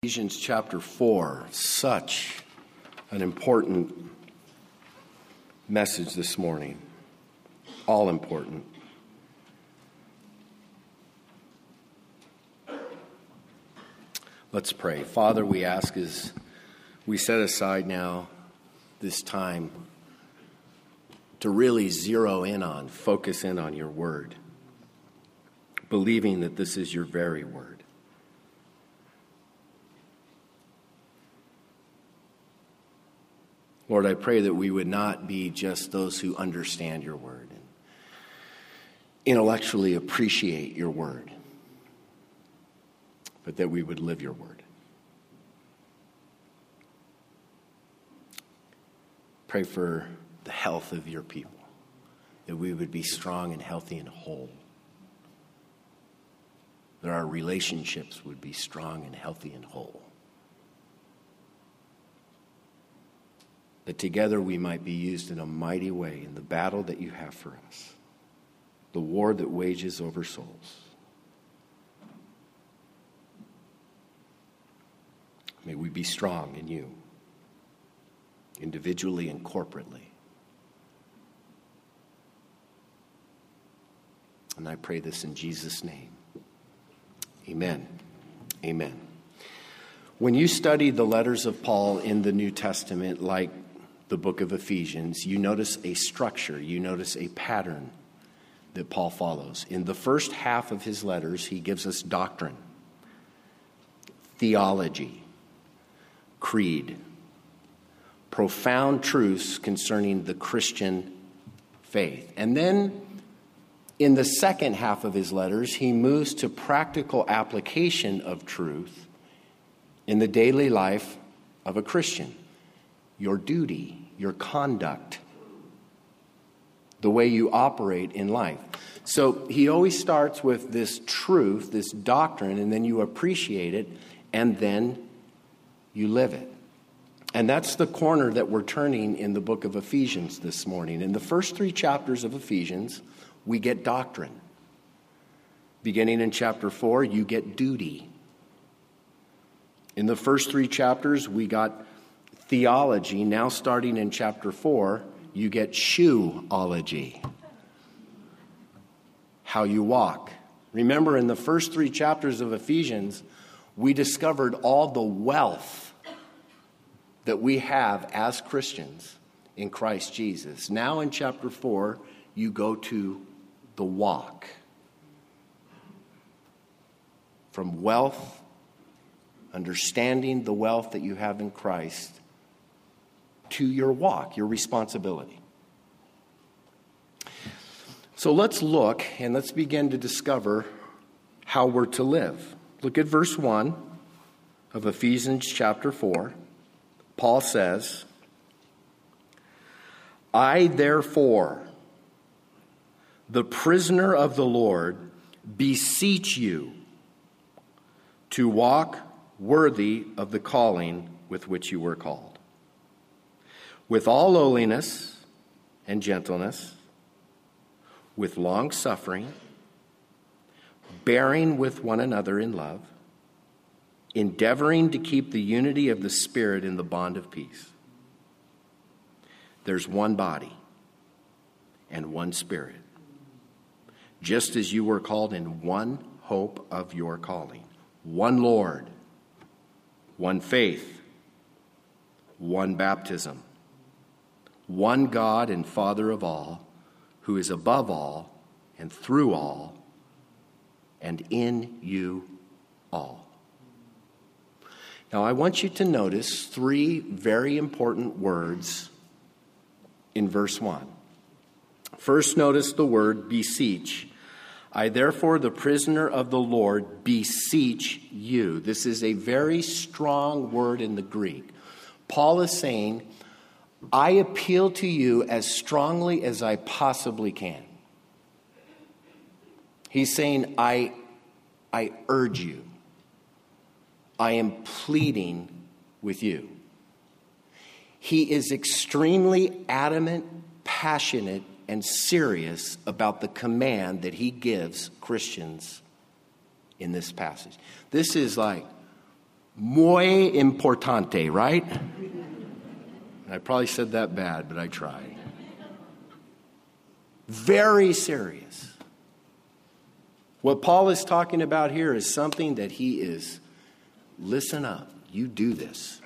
Ephesians chapter 4, such an important message this morning. All important. Let's pray. Father, we ask as we set aside now this time to really focus in on your word, believing that this is your very word. Lord, I pray that we would not be just those who understand your word and intellectually appreciate your word, but that we would live your word. Pray for the health of your people, that we would be strong and healthy and whole, that our relationships would be strong and healthy and whole, that together we might be used in a mighty way in the battle that you have for us, the war that wages over souls. May we be strong in you, individually and corporately. And I pray this in Jesus' name. Amen. Amen. When you study the letters of Paul in the New Testament, like the book of Ephesians, you notice a structure, you notice a pattern that Paul follows. In the first half of his letters, he gives us doctrine, theology, creed, profound truths concerning the Christian faith. And then in the second half of his letters, he moves to practical application of truth in the daily life of a Christian. Your duty, your conduct, the way you operate in life. So he always starts with this truth, this doctrine, and then you appreciate it, and then you live it. And that's the corner that we're turning in the book of Ephesians this morning. In the first 3 chapters of Ephesians, we get doctrine. Beginning in chapter 4, you get duty. In the first 3 chapters, we got theology. Now starting in chapter 4, you get shoeology. How you walk. Remember, in the first 3 chapters of Ephesians, we discovered all the wealth that we have as Christians in Christ Jesus. Now in chapter 4, you go to the walk. From wealth, understanding the wealth that you have in Christ, to your walk, your responsibility. So let's look and let's begin to discover how we're to live. Look at verse 1 of Ephesians chapter 4. Paul says, I therefore, the prisoner of the Lord, beseech you to walk worthy of the calling with which you were called, with all lowliness and gentleness, with long suffering, bearing with one another in love, endeavoring to keep the unity of the Spirit in the bond of peace. There's one body and one Spirit, just as you were called in one hope of your calling, one Lord, one faith, one baptism, one God and Father of all, who is above all and through all and in you all. Now, I want you to notice 3 very important words in verse 1. First, notice the word beseech. I, therefore, the prisoner of the Lord, beseech you. This is a very strong word in the Greek. Paul is saying, I appeal to you as strongly as I possibly can. He's saying, I urge you. I am pleading with you. He is extremely adamant, passionate, and serious about the command that he gives Christians in this passage. This is like muy importante, right? I probably said that bad, but I tried. Very serious. What Paul is talking about here is something that he is, listen up, you do this.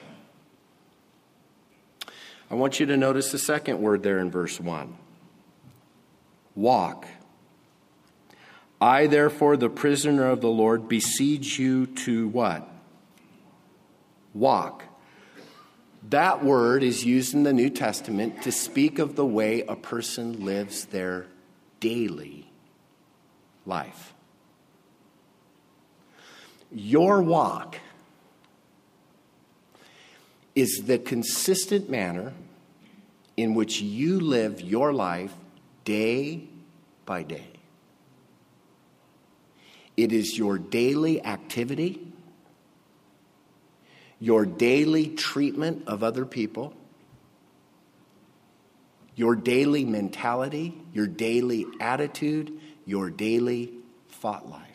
I want you to notice the second word there in verse 1. Walk. I, therefore, the prisoner of the Lord, beseech you to what? Walk. That word is used in the New Testament to speak of the way a person lives their daily life. Your walk is the consistent manner in which you live your life day by day. It is your daily activity, your daily treatment of other people, your daily mentality, your daily attitude, your daily thought life.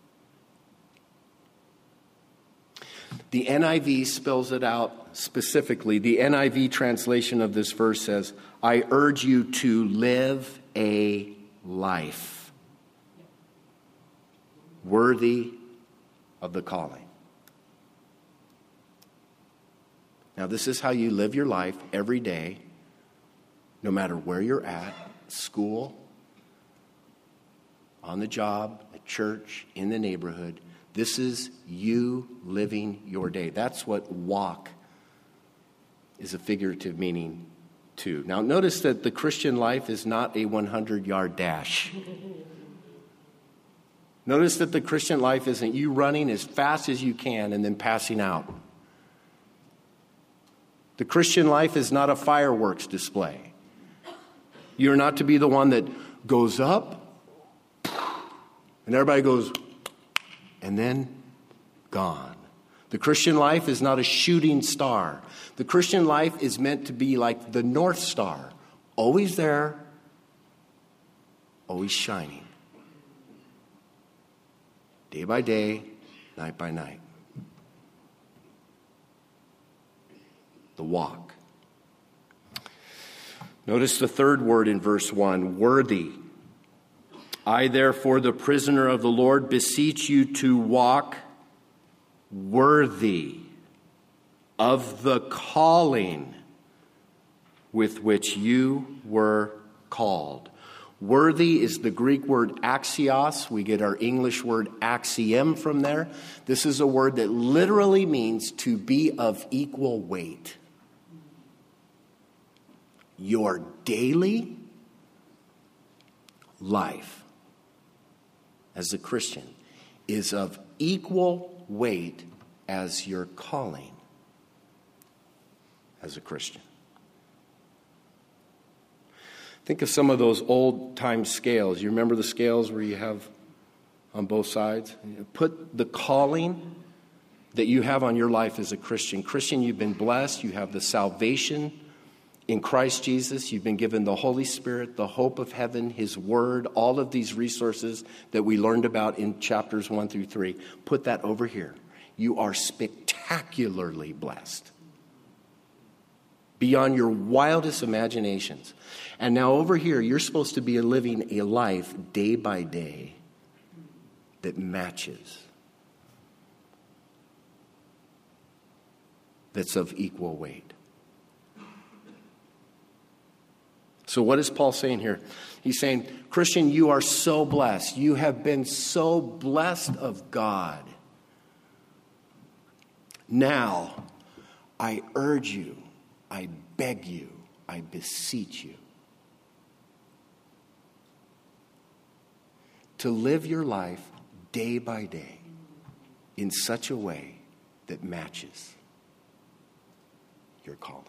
The NIV spells it out specifically. The NIV translation of this verse says, I urge you to live a life worthy of the calling. Now, this is how you live your life every day, no matter where you're at, school, on the job, at church, in the neighborhood. This is you living your day. That's what walk is a figurative meaning to. Now, notice that the Christian life is not a 100-yard dash. Notice that the Christian life isn't you running as fast as you can and then passing out. The Christian life is not a fireworks display. You're not to be the one that goes up and everybody goes, and then gone. The Christian life is not a shooting star. The Christian life is meant to be like the North Star, always there, always shining. Day by day, night by night. The walk. Notice the third word in verse 1, worthy. I, therefore, the prisoner of the Lord, beseech you to walk worthy of the calling with which you were called. Worthy is the Greek word axios. We get our English word axiom from there. This is a word that literally means to be of equal weight. Your daily life as a Christian is of equal weight as your calling as a Christian. Think of some of those old-time scales. You remember the scales where you have on both sides? Put the calling that you have on your life as a Christian. Christian, you've been blessed. You have the salvation in Christ Jesus. You've been given the Holy Spirit, the hope of heaven, His Word, all of these resources that we learned about in chapters 1 through 3. Put that over here. You are spectacularly blessed, beyond your wildest imaginations. And now over here, you're supposed to be living a life day by day that matches, that's of equal weight. So what is Paul saying here? He's saying, Christian, you are so blessed. You have been so blessed of God. Now, I urge you, I beg you, I beseech you to live your life day by day in such a way that matches your calling.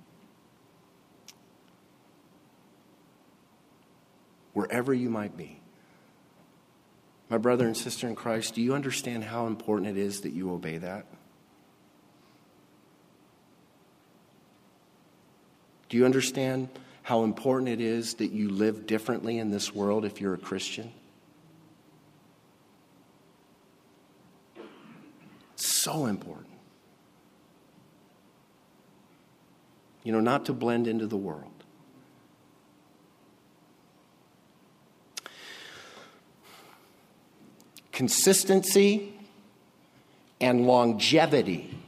Wherever you might be. My brother and sister in Christ, do you understand how important it is that you obey that? Do you understand how important it is that you live differently in this world if you're a Christian? So important. not to blend into the world. Consistency and longevity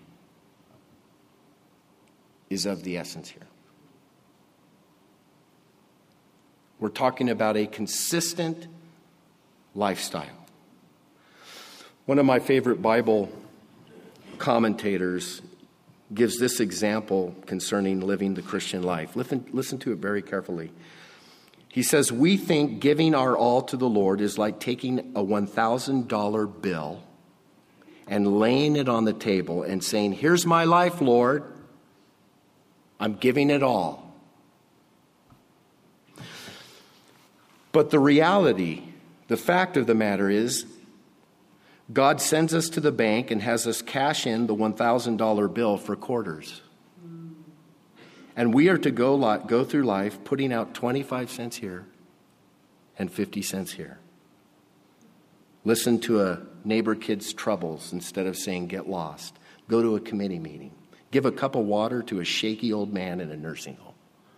is of the essence here. We're talking about a consistent lifestyle. One of my favorite Bible commentators gives this example concerning living the Christian life. Listen to it very carefully. He says, we think giving our all to the Lord is like taking a $1,000 bill and laying it on the table and saying, here's my life, Lord. I'm giving it all. But the reality, the fact of the matter is, God sends us to the bank and has us cash in the $1,000 bill for quarters. And we are to go through life putting out 25 cents here and 50 cents here. Listen to a neighbor kid's troubles instead of saying get lost. Go to a committee meeting. Give a cup of water to a shaky old man in a nursing home.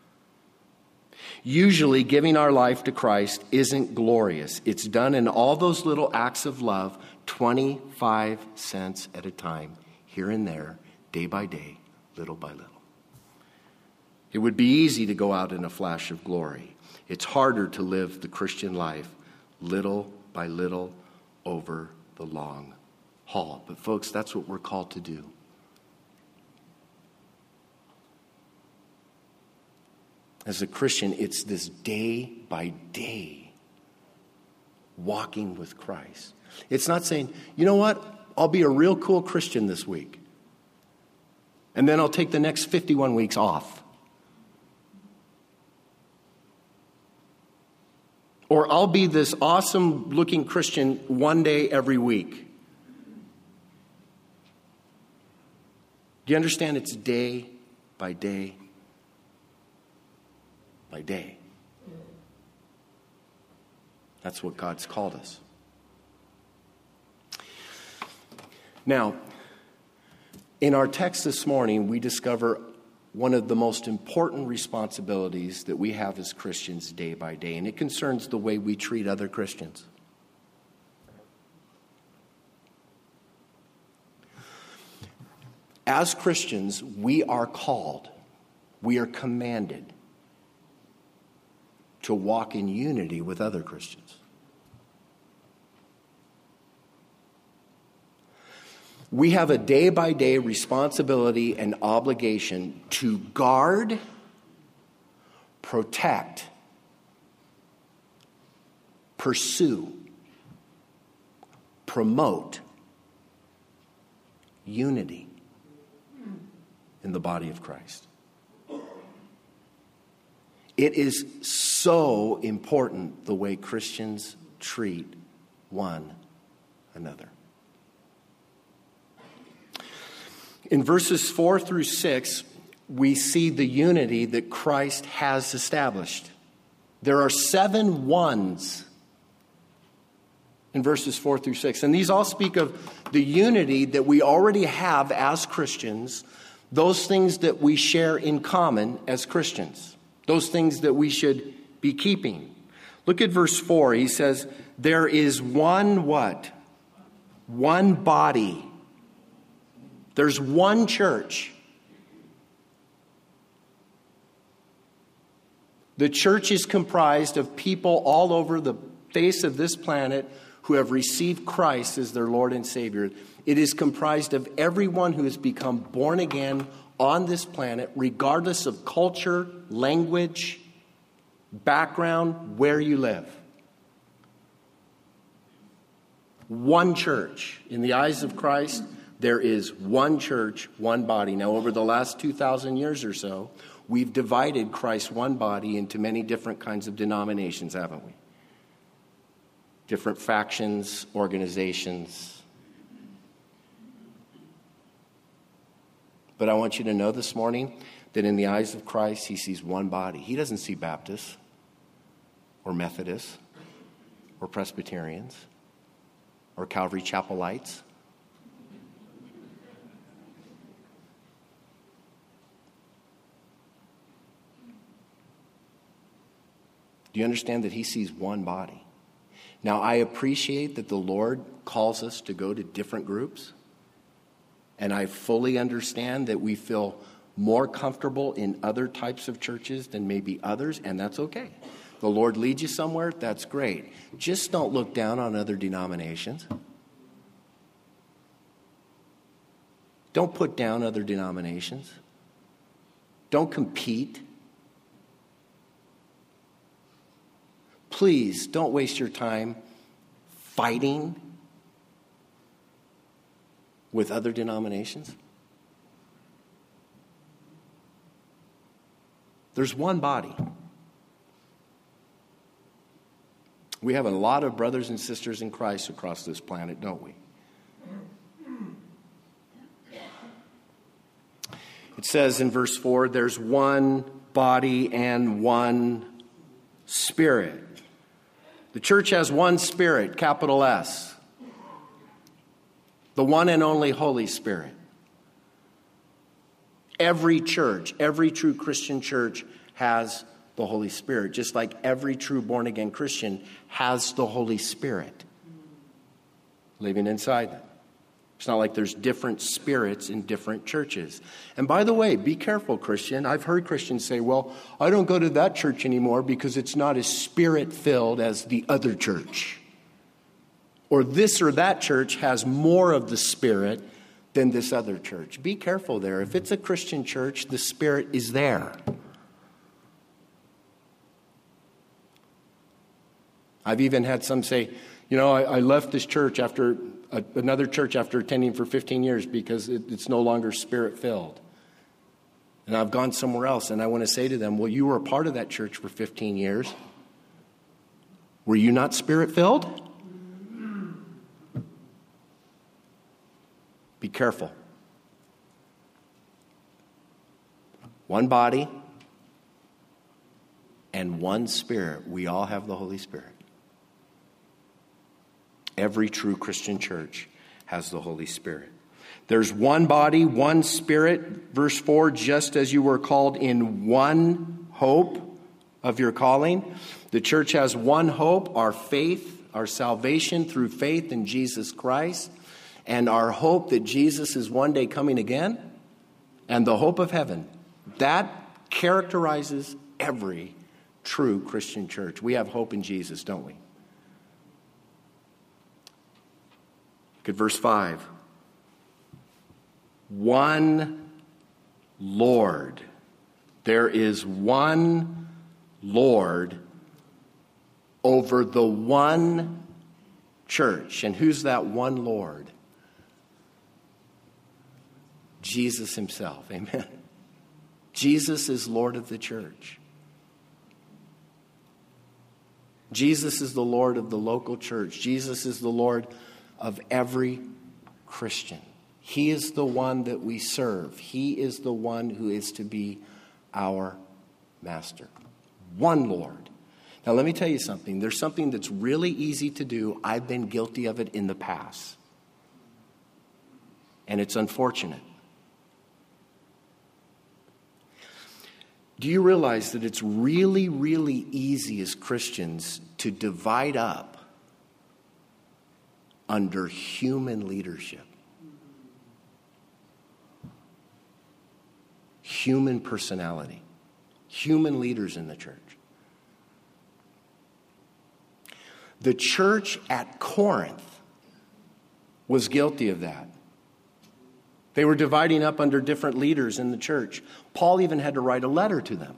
Usually giving our life to Christ isn't glorious. It's done in all those little acts of love, 25 cents at a time, here and there, day by day, little by little. It would be easy to go out in a flash of glory. It's harder to live the Christian life little by little over the long haul. But folks, that's what we're called to do. As a Christian, it's this day by day walking with Christ. It's not saying, you know what, I'll be a real cool Christian this week. And then I'll take the next 51 weeks off. Or I'll be this awesome looking Christian one day every week. Do you understand? It's day by day by day. That's what God's called us. Now, in our text this morning, we discover one of the most important responsibilities that we have as Christians day by day, and it concerns the way we treat other Christians. As Christians, we are called, we are commanded to walk in unity with other Christians. We have a day-by-day responsibility and obligation to guard, protect, pursue, promote unity in the body of Christ. It is so important the way Christians treat one another. In verses 4 through 6, we see the unity that Christ has established. There are 7 ones in verses 4 through 6. And these all speak of the unity that we already have as Christians, those things that we share in common as Christians, those things that we should be keeping. Look at verse 4. He says, there is one what? One body. There's one church. The church is comprised of people all over the face of this planet who have received Christ as their Lord and Savior. It is comprised of everyone who has become born again on this planet, regardless of culture, language, background, where you live. One church. In the eyes of Christ, there is one church, one body. Now, over the last 2,000 years or so, we've divided Christ's one body into many different kinds of denominations, haven't we? Different factions, organizations. But I want you to know this morning that in the eyes of Christ, he sees one body. He doesn't see Baptists or Methodists or Presbyterians or Calvary Chapelites. Do you understand that he sees one body? Now, I appreciate that the Lord calls us to go to different groups. And I fully understand that we feel more comfortable in other types of churches than maybe others, and that's okay. The Lord leads you somewhere, that's great. Just don't look down on other denominations. Don't put down other denominations. Don't compete. Please don't waste your time fighting with other denominations. There's one body. We have a lot of brothers and sisters in Christ across this planet, don't we? It says in verse 4, there's one body and one Spirit. The church has one Spirit, capital S. The one and only Holy Spirit. Every church, every true Christian church has the Holy Spirit, just like every true born-again Christian has the Holy Spirit living inside them. It's not like there's different spirits in different churches. And by the way, be careful, Christian. I've heard Christians say, well, I don't go to that church anymore because it's not as spirit-filled as the other church. Or this or that church has more of the Spirit than this other church. Be careful there. If it's a Christian church, the Spirit is there. I've even had some say, I left this church after another church after attending for 15 years because it's no longer Spirit-filled. And I've gone somewhere else, and I want to say to them, well, you were a part of that church for 15 years. Were you not Spirit-filled? Be careful. One body and one Spirit. We all have the Holy Spirit. Every true Christian church has the Holy Spirit. There's one body, one Spirit. Verse 4, just as you were called in one hope of your calling. The church has one hope, our faith, our salvation through faith in Jesus Christ. And our hope that Jesus is one day coming again. And the hope of heaven. That characterizes every true Christian church. We have hope in Jesus, don't we? Look at verse 5. One Lord. There is one Lord over the one church. And who's that one Lord? Jesus himself. Amen. Jesus is Lord of the church. Jesus is the Lord of the local church. Jesus is the Lord of every Christian. He is the one that we serve. He is the one who is to be our master. One Lord. Now let me tell you something. There's something that's really easy to do. I've been guilty of it in the past. And it's unfortunate. Do you realize that it's really, really easy as Christians to divide up under human leadership? Human personality. Human leaders in the church. The church at Corinth was guilty of that. They were dividing up under different leaders in the church. Paul even had to write a letter to them.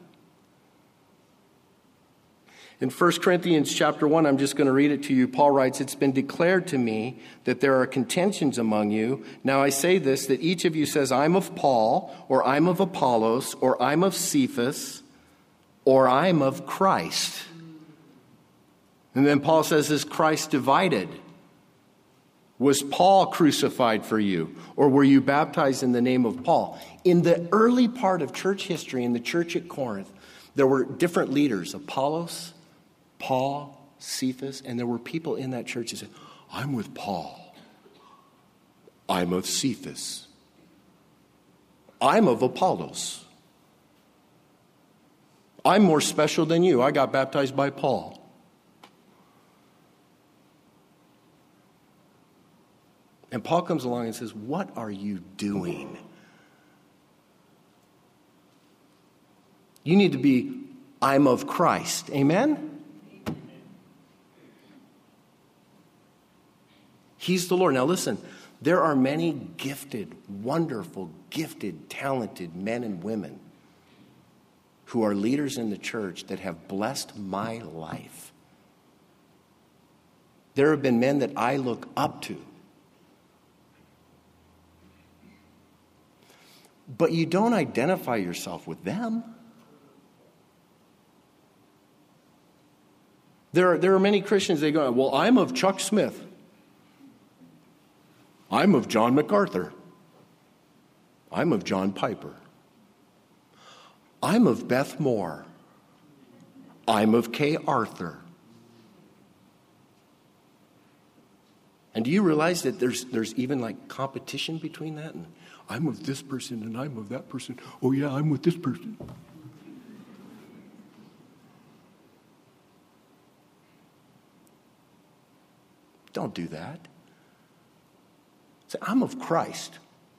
In 1 Corinthians chapter 1, I'm just going to read it to you. Paul writes, "It's been declared to me that there are contentions among you. Now I say this, that each of you says, I'm of Paul, or I'm of Apollos, or I'm of Cephas, or I'm of Christ." And then Paul says, is Christ divided? Was Paul crucified for you? Or were you baptized in the name of Paul? In the early part of church history, in the church at Corinth, there were different leaders. Apollos, Paul, Cephas, and there were people in that church who said, I'm with Paul. I'm of Cephas. I'm of Apollos. I'm more special than you. I got baptized by Paul. And Paul comes along and says, what are you doing? You need to be, I'm of Christ. Amen? He's the Lord. Now listen, there are many gifted, wonderful, gifted, talented men and women who are leaders in the church that have blessed my life. There have been men that I look up to. But you don't identify yourself with them. There are many Christians, they go, well, I'm of Chuck Smith. I'm of John MacArthur. I'm of John Piper. I'm of Beth Moore. I'm of Kay Arthur. And do you realize that there's even like competition between that? And I'm of this person and I'm of that person. Oh yeah, I'm with this person. Don't do that. Say, I'm of Christ.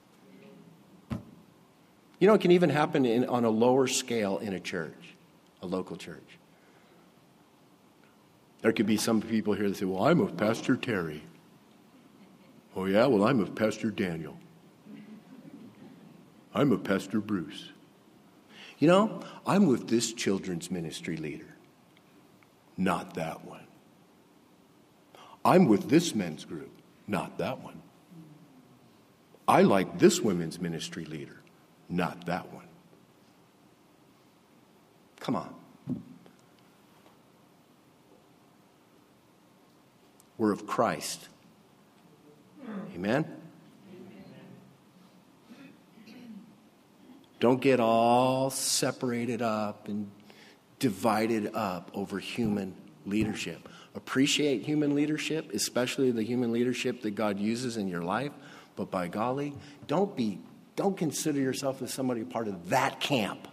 You know, it can even happen on a lower scale in a church, a local church. There could be some people here that say, well, I'm of Pastor Terry. Oh yeah, well, I'm of Pastor Daniel. I'm of Pastor Bruce. You know, I'm with this children's ministry leader. Not that one. I'm with this men's group. Not that one. I like this women's ministry leader. Not that one. Come on. We're of Christ. Amen? Don't get all separated up and divided up over human leadership. Appreciate human leadership, especially the human leadership that God uses in your life. But by golly, don't consider yourself as somebody part of that camp.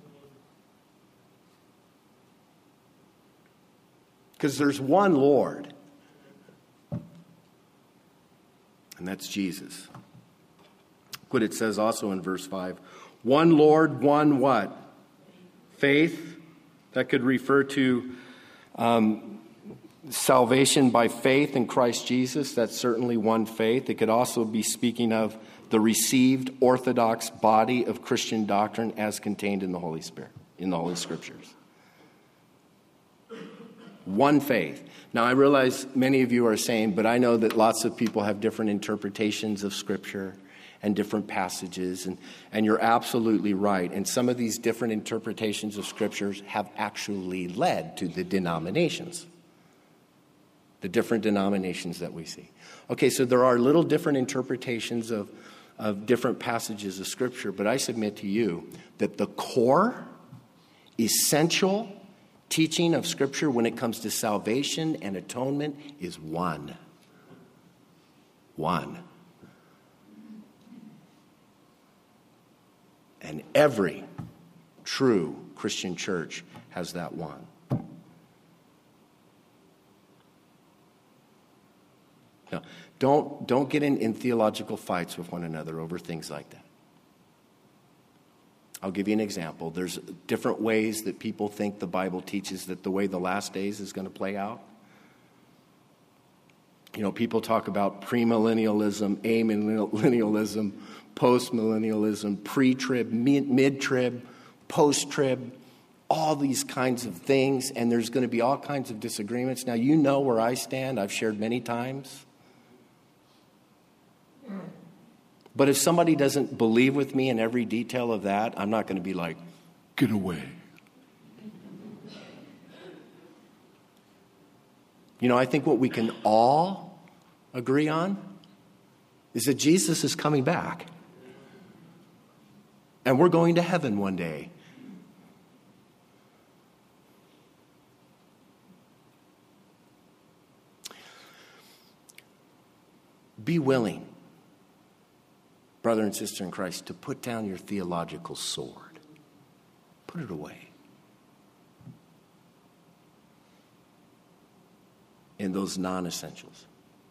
Because there's one Lord. And that's Jesus. Look what it says also in verse 5. One Lord, one what? Faith. That could refer to salvation by faith in Christ Jesus. That's certainly one faith. It could also be speaking of the received orthodox body of Christian doctrine as contained in the Holy Spirit, in the Holy Scriptures. One faith. Now, I realize many of you are saying, but I know that lots of people have different interpretations of Scripture and different passages, and you're absolutely right. And some of these different interpretations of Scriptures have actually led to the denominations, the different denominations that we see. Okay, so there are little different interpretations of different passages of Scripture, but I submit to you that the core, essential teaching of Scripture when it comes to salvation and atonement is one. One. And every true Christian church has that one. Now, don't get in theological fights with one another over things like that. I'll give you an example. There's different ways that people think the Bible teaches that the way the last days is going to play out. You know, people talk about premillennialism, amillennialism, postmillennialism, pre-trib, mid-trib, post-trib, all these kinds of things, and there's going to be all kinds of disagreements. Now, you know where I stand. I've shared many times. But if somebody doesn't believe with me in every detail of that, I'm not going to be like, get away. You know, I think what we can all agree on is that Jesus is coming back. And we're going to heaven one day. Be willing, brother and sister in Christ, to put down your theological sword. Put it away. in those non-essentials.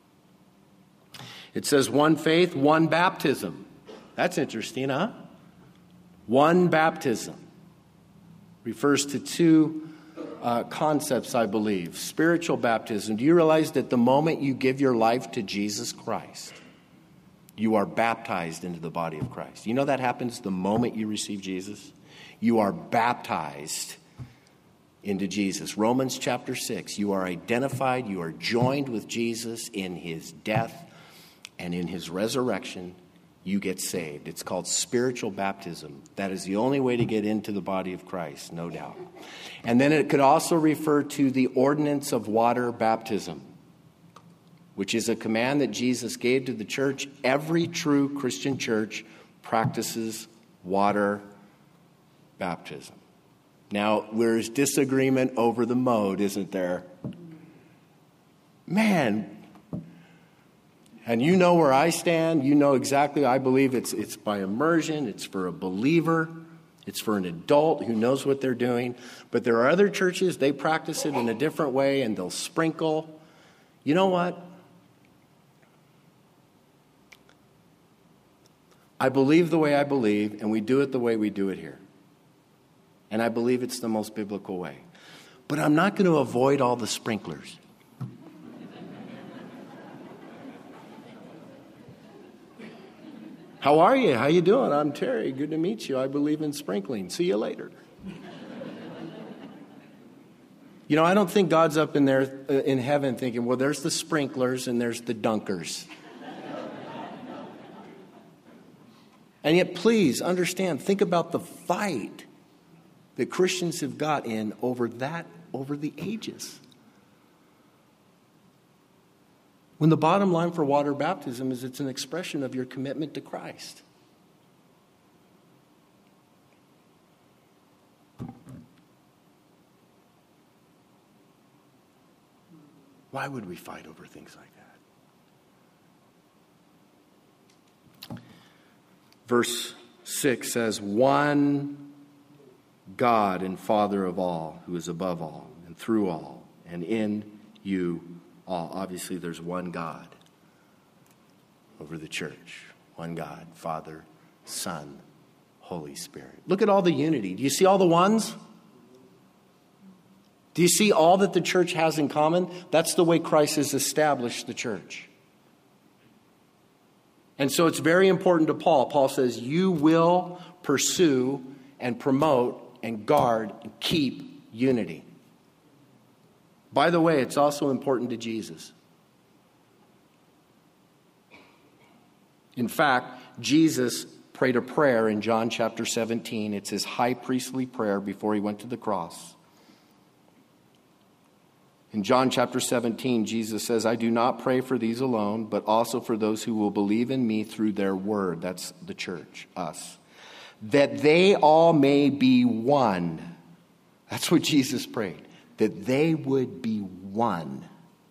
It says one faith, one baptism. That's interesting, huh? One baptism. Refers to two concepts, I believe. Spiritual baptism. Do you realize that the moment you give your life to Jesus Christ, you are baptized into the body of Christ? You know that happens the moment you receive Jesus? You are baptized into Jesus. Romans chapter 6, you are identified, you are joined with Jesus in his death and in his resurrection. You get saved. It's called spiritual baptism. That is the only way to get into the body of Christ, no doubt. And then it could also refer to the ordinance of water baptism, which is a command that Jesus gave to the church. Every true Christian church practices water baptism. Now, there's disagreement over the mode, isn't there? Man, and you know where I stand. You know exactly. I believe it's by immersion. It's for a believer. It's for an adult who knows what they're doing. But there are other churches, they practice it in a different way, and they'll sprinkle. You know what? I believe the way I believe, and we do it the way we do it here. And I believe it's the most biblical way. But I'm not going to avoid all the sprinklers. How are you? How you doing? I'm Terry. Good to meet you. I believe in sprinkling. See you later. You know, I don't think God's up in there in heaven thinking, well, there's the sprinklers and there's the dunkers. And yet, please understand, think about the fight that Christians have got in over the ages. When the bottom line for water baptism is it's an expression of your commitment to Christ. Why would we fight over things like that? Verse 6 says, one God and Father of all, who is above all and through all and in you all. Obviously, there's one God over the church. One God, Father, Son, Holy Spirit. Look at all the unity. Do you see all the ones? Do you see all that the church has in common? That's the way Christ has established the church. And so it's very important to Paul. Paul says, you will pursue and promote and guard and keep unity. By the way, it's also important to Jesus. In fact, Jesus prayed a prayer in John chapter 17. It's his high priestly prayer before he went to the cross. In John chapter 17, Jesus says, I do not pray for these alone, but also for those who will believe in me through their word. That's the church, us. That they all may be one. That's what Jesus prayed. That they would be one.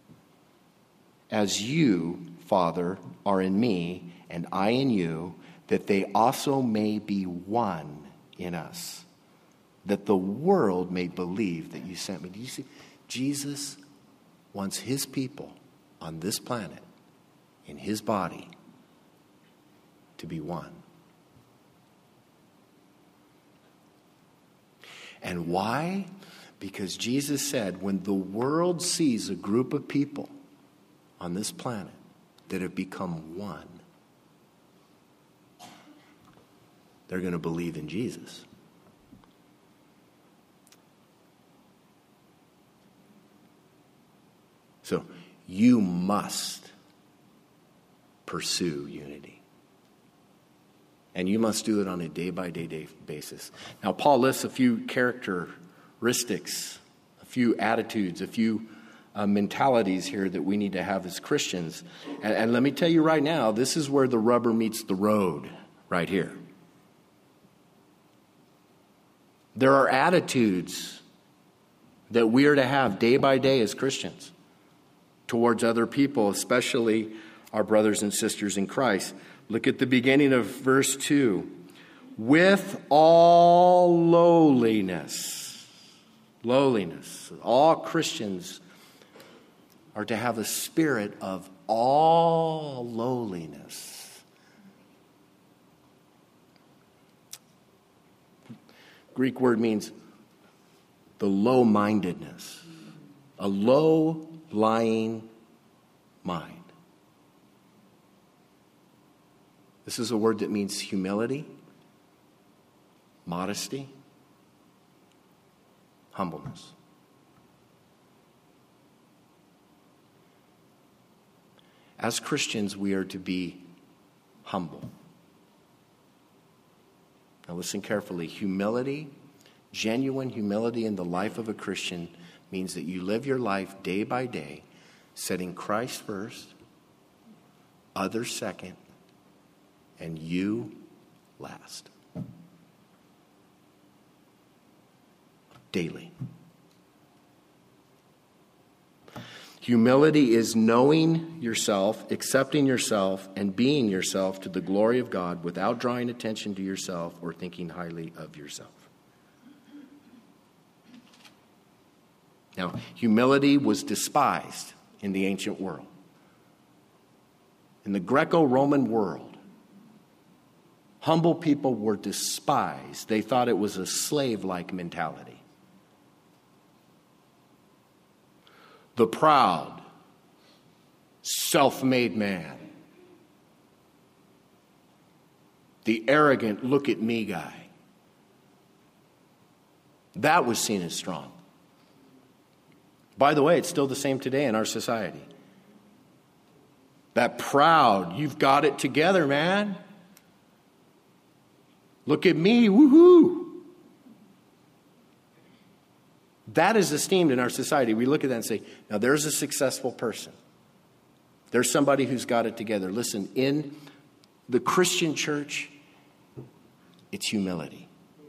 As you, Father, are in me, and I in you, that they also may be one in us. That the world may believe that you sent me. Do you see? Jesus wants his people on this planet, in his body, to be one. And why? Because Jesus said, when the world sees a group of people on this planet that have become one, they're going to believe in Jesus. So you must pursue unity. And you must do it on a day-by-day basis. Now, Paul lists a few characteristics, a few attitudes, a few mentalities here that we need to have as Christians. And let me tell you right now, this is where the rubber meets the road, right here. There are attitudes that we are to have day by day as Christians towards other people, especially our brothers and sisters in Christ. Look at the beginning of verse 2. With all lowliness. Lowliness. All Christians are to have a spirit of all lowliness. Greek word means the low-mindedness, a low-lying mind. This is a word that means humility, modesty, humbleness. As Christians, we are to be humble. Now listen carefully. Humility, genuine humility in the life of a Christian means that you live your life day by day, setting Christ first, others second, and you last. Daily. Humility is knowing yourself, accepting yourself, and being yourself to the glory of God without drawing attention to yourself or thinking highly of yourself. Now, humility was despised in the ancient world. In the Greco-Roman world, humble people were despised. They thought it was a slave-like mentality. The proud, self-made man. The arrogant, look-at-me guy. That was seen as strong. By the way, it's still the same today in our society. That proud, you've got it together, man. Look at me, woohoo. That is esteemed in our society. We look at that and say, now there's a successful person. There's somebody who's got it together. Listen, in the Christian church, it's humility.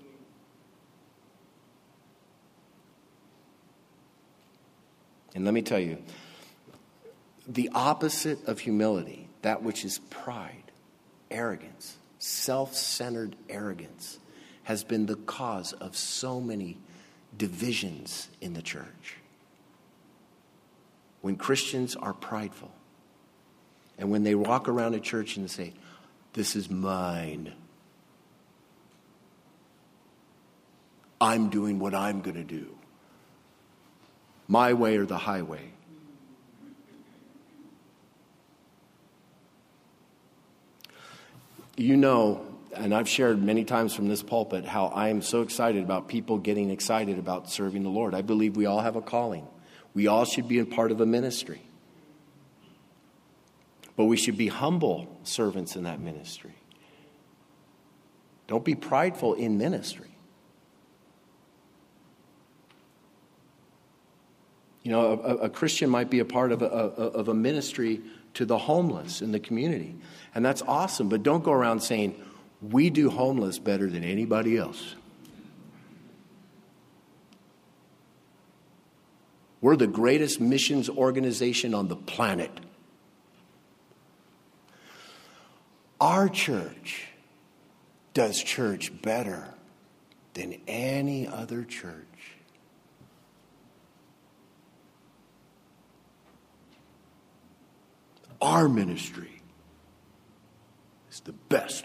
And let me tell you, the opposite of humility, that which is pride, arrogance, self-centered arrogance, has been the cause of so many divisions in the church. When Christians are prideful, and when they walk around a church and say, this is mine. I'm doing what I'm going to do. My way or the highway. You know, and I've shared many times from this pulpit how I am so excited about people getting excited about serving the Lord. I believe we all have a calling. We all should be a part of a ministry. But we should be humble servants in that ministry. Don't be prideful in ministry. You know, a Christian might be a part of a ministry to the homeless in the community. And that's awesome. But don't go around saying, we do homeless better than anybody else. We're the greatest missions organization on the planet. Our church does church better than any other church. Our ministry is the best.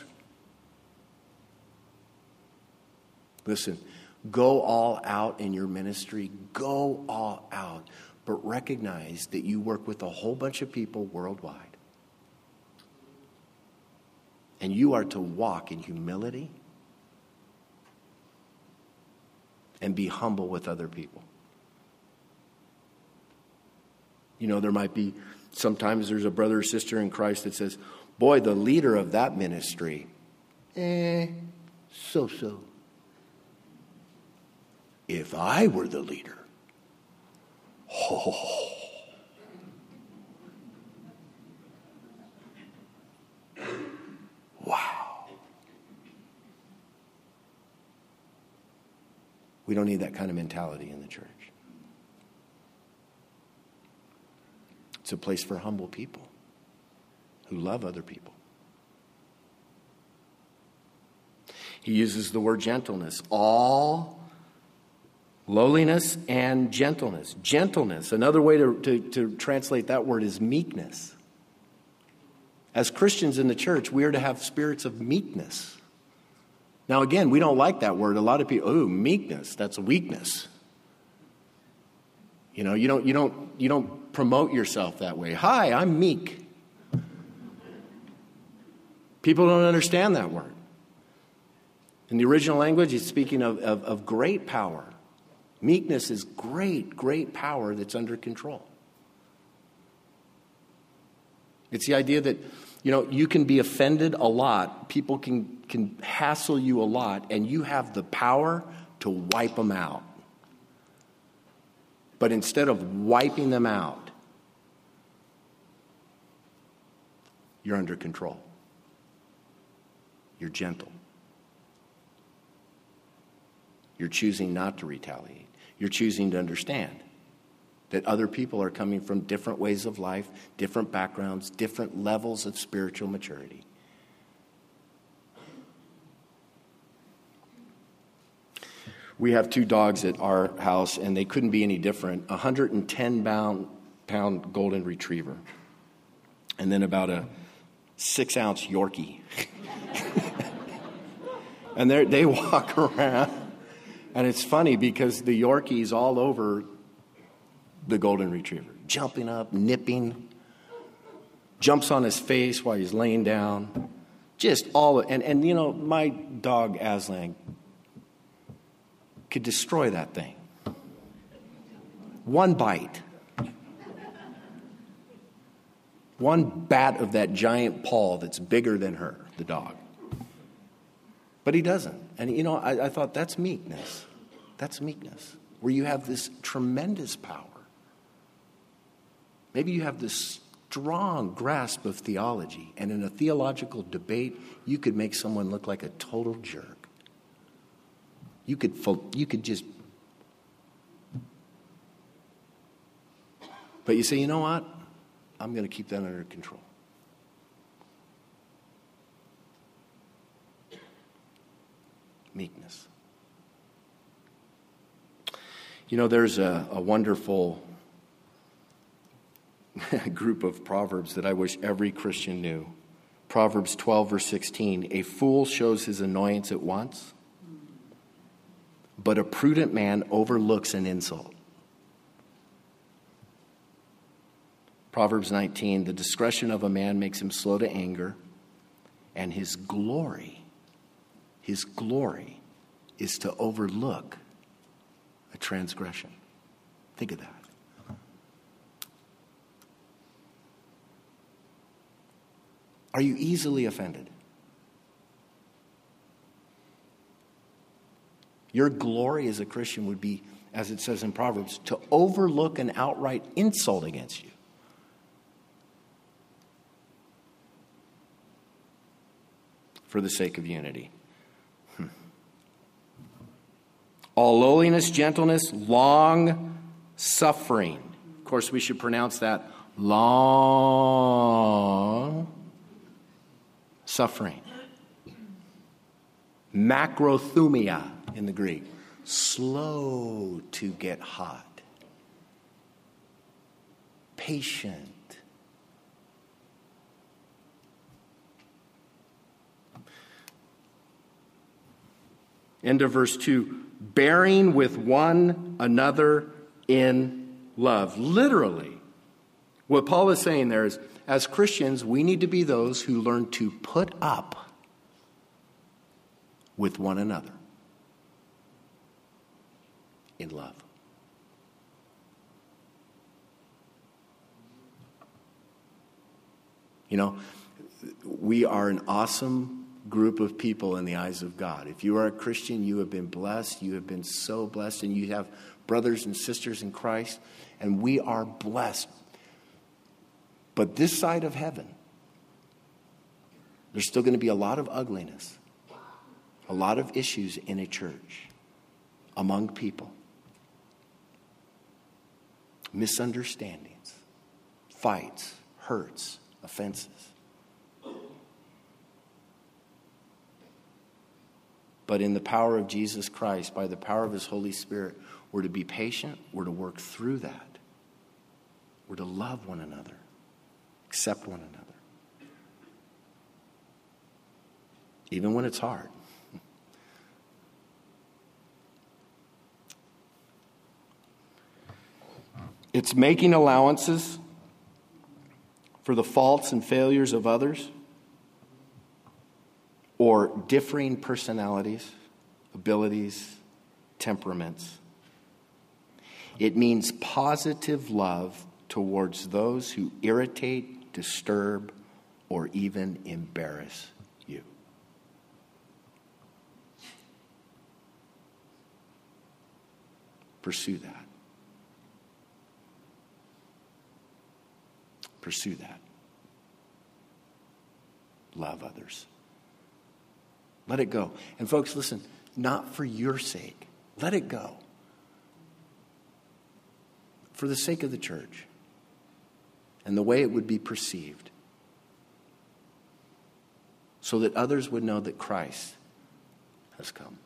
Listen, go all out in your ministry. Go all out. But recognize that you work with a whole bunch of people worldwide. And you are to walk in humility and be humble with other people. You know, there might be, sometimes there's a brother or sister in Christ that says, boy, the leader of that ministry, so-so. If I were the leader, oh. Wow. We don't need that kind of mentality in the church. It's a place for humble people who love other people. He uses the word gentleness. All Lowliness and gentleness. Gentleness, another way to translate that word is meekness. As Christians in the church, we are to have spirits of meekness. Now, again, we don't like that word. A lot of people, meekness, that's a weakness. You know, you don't promote yourself that way. Hi, I'm meek. People don't understand that word. In the original language, it's speaking of great power. Meekness is great power that's under control. It's the idea that, you can be offended a lot. People can hassle you a lot, and you have the power to wipe them out. But instead of wiping them out, you're under control. You're gentle. You're choosing not to retaliate. You're choosing to understand that other people are coming from different ways of life, different backgrounds, different levels of spiritual maturity. We have 2 dogs at our house, and they couldn't be any different. 110-pound golden retriever, and then about a 6-ounce Yorkie. And they walk around, and it's funny because the Yorkie's all over the golden retriever, jumping up, nipping, jumps on his face while he's laying down, just all. And my dog Aslan could destroy that thing. One bite. One bat of that giant paw that's bigger than her, the dog. But he doesn't. And, I thought that's meekness. That's meekness, where you have this tremendous power. Maybe you have this strong grasp of theology, and in a theological debate, you could make someone look like a total jerk. You could just... But you say, you know what? I'm going to keep that under control. Meekness. There's a wonderful group of Proverbs that I wish every Christian knew. Proverbs 12, verse 16. A fool shows his annoyance at once, but a prudent man overlooks an insult. Proverbs 19. The discretion of a man makes him slow to anger, and his glory is to overlook a transgression. Think of that. Are you easily offended? Your glory as a Christian would be, as it says in Proverbs, to overlook an outright insult against you. For the sake of unity. All lowliness, gentleness, long suffering. Of course, we should pronounce that long suffering. Macrothumia in the Greek. Slow to get hot. Patient. End of verse 2. Bearing with one another in love. Literally, what Paul is saying there is, as Christians, we need to be those who learn to put up with one another in love. We are an awesome group of people in the eyes of God. If you are a Christian, you have been blessed. You have been so blessed, and you have brothers and sisters in Christ, and we are blessed. But this side of heaven, there's still going to be a lot of ugliness, a lot of issues in a church, among people, misunderstandings, fights, hurts, offenses. But in the power of Jesus Christ, by the power of his Holy Spirit, We're to be patient. We're to work through that. We're to love one another, accept one another, even when it's hard. It's making allowances for the faults and failures of others, or differing personalities, abilities, temperaments. It means positive love towards those who irritate, disturb, or even embarrass you. Pursue that. Pursue that. Love others. Let it go. And folks, listen, not for your sake. Let it go. For the sake of the church and the way it would be perceived, so that others would know that Christ has come.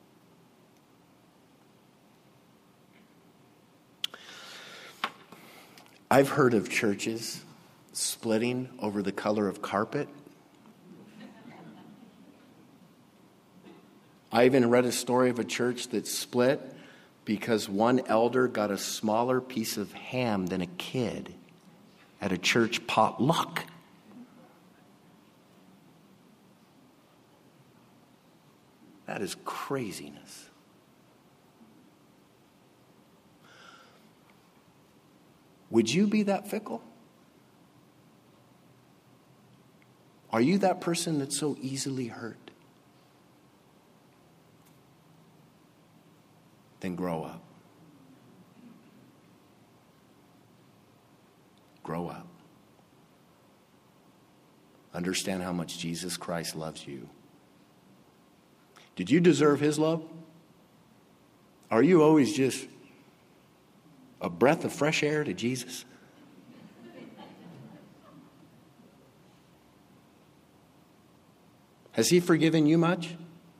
I've heard of churches splitting over the color of carpet. I even read a story of a church that split because one elder got a smaller piece of ham than a kid at a church potluck. That is craziness. Would you be that fickle? Are you that person that's so easily hurt? Then grow up. Grow up. Understand how much Jesus Christ loves you. Did you deserve his love? Are you always just a breath of fresh air to Jesus? Has he forgiven you much?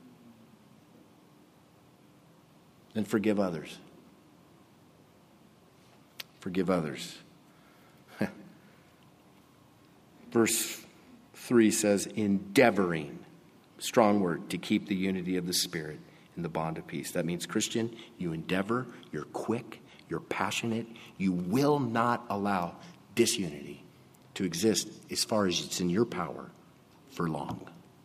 Then forgive others. Forgive others. Verse 3 says, endeavoring, strong word, to keep the unity of the Spirit in the bond of peace. That means, Christian, you endeavor, you're quick, you're passionate, you will not allow disunity to exist as far as it's in your power for long.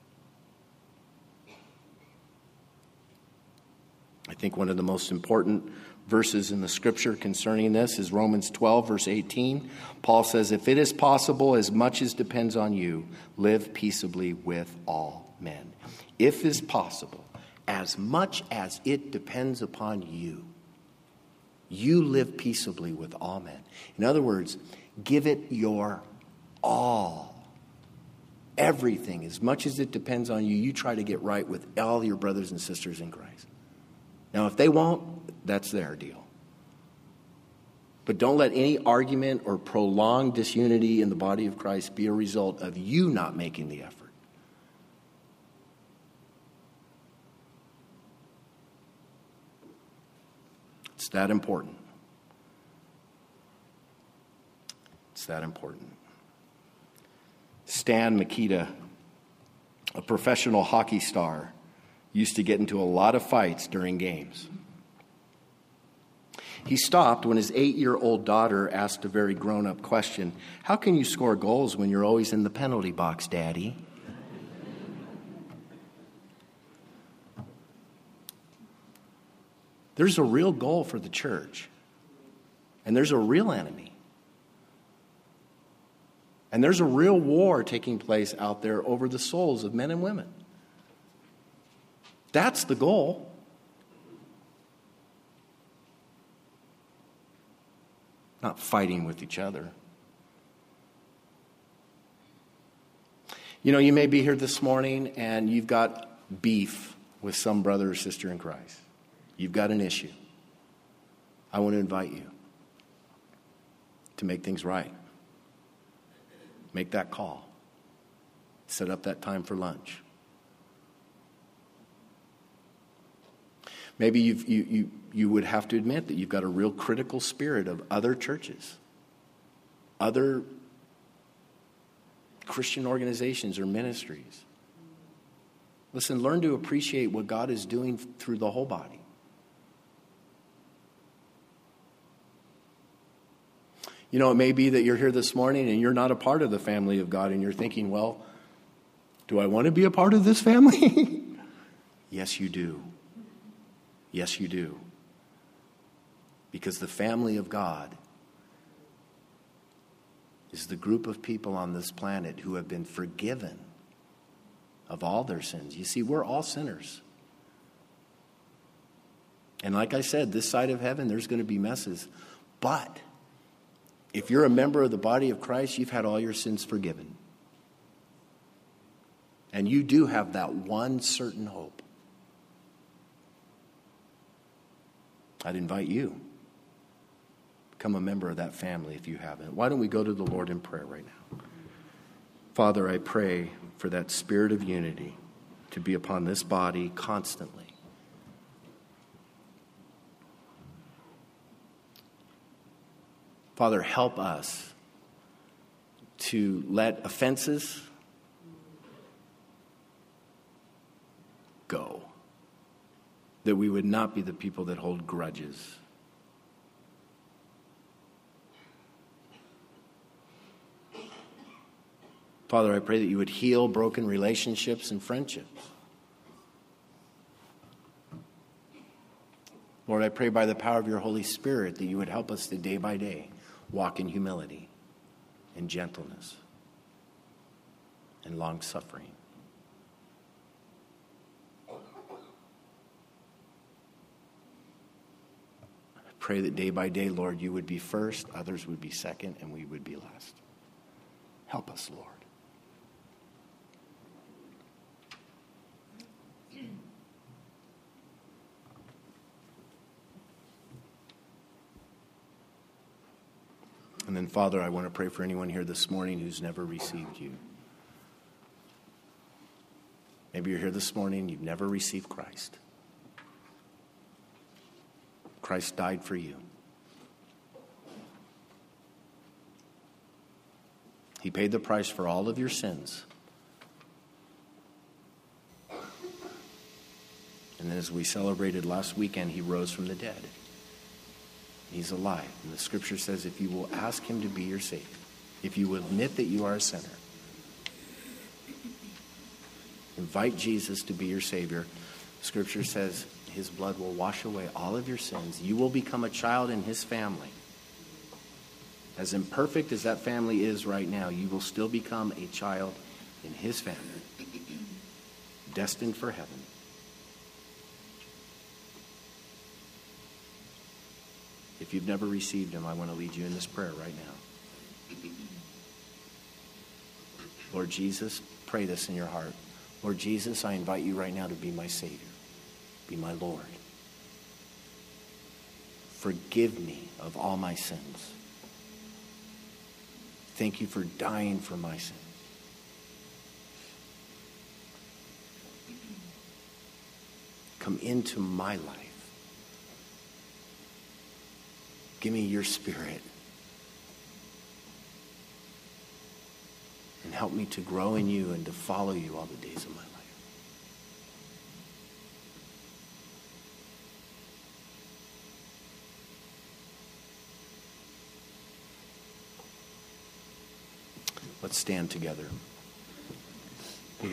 I think one of the most important verses in the scripture concerning this is Romans 12, verse 18. Paul says, if it is possible, as much as depends on you, live peaceably with all men. If it's possible, as much as it depends upon you, you live peaceably with all men. In other words, give it your all. Everything, as much as it depends on you, you try to get right with all your brothers and sisters in Christ. Now, if they won't, that's their deal. But don't let any argument or prolonged disunity in the body of Christ be a result of you not making the effort. It's that important. It's that important. Stan Mikita, a professional hockey star, used to get into a lot of fights during games. He stopped when his 8-year-old daughter asked a very grown-up question, how can you score goals when you're always in the penalty box, Daddy? There's a real goal for the church, and there's a real enemy. And there's a real war taking place out there over the souls of men and women. That's the goal. Not fighting with each other. You know, you may be here this morning and you've got beef with some brother or sister in Christ. You've got an issue. I want to invite you to make things right. Make that call. Set up that time for lunch. Maybe you would have to admit that you've got a real critical spirit of other churches, other Christian organizations or ministries. Listen, learn to appreciate what God is doing through the whole body. You know, it may be that you're here this morning and you're not a part of the family of God, and you're thinking, well, do I want to be a part of this family? Yes, you do. Yes, you do. Because the family of God is the group of people on this planet who have been forgiven of all their sins. You see, we're all sinners. And like I said, this side of heaven, there's going to be messes. But if you're a member of the body of Christ, you've had all your sins forgiven. And you do have that one certain hope. I'd invite you. Become a member of that family if you haven't. Why don't we go to the Lord in prayer right now? Father, I pray for that spirit of unity to be upon this body constantly. Father, help us to let offenses go. That we would not be the people that hold grudges. Father, I pray that you would heal broken relationships and friendships. Lord, I pray by the power of your Holy Spirit that you would help us to day by day walk in humility and gentleness and long-suffering. I pray that day by day, Lord, you would be first, others would be second, and we would be last. Help us, Lord. And then, Father, I want to pray for anyone here this morning who's never received you. Maybe you're here this morning, you've never received Christ. Christ died for you. He paid the price for all of your sins. And then as we celebrated last weekend, he rose from the dead. He's alive. And the scripture says if you will ask him to be your Savior, if you will admit that you are a sinner, invite Jesus to be your Savior, scripture says his blood will wash away all of your sins. You will become a child in his family. As imperfect as that family is right now, you will still become a child in his family, destined for heaven. If you've never received him, I want to lead you in this prayer right now. Lord Jesus, pray this in your heart. Lord Jesus, I invite you right now to be my Savior. Be my Lord. Forgive me of all my sins. Thank you for dying for my sins. Come into my life. Give me your Spirit. And help me to grow in you and to follow you all the days of my life. Let's stand together.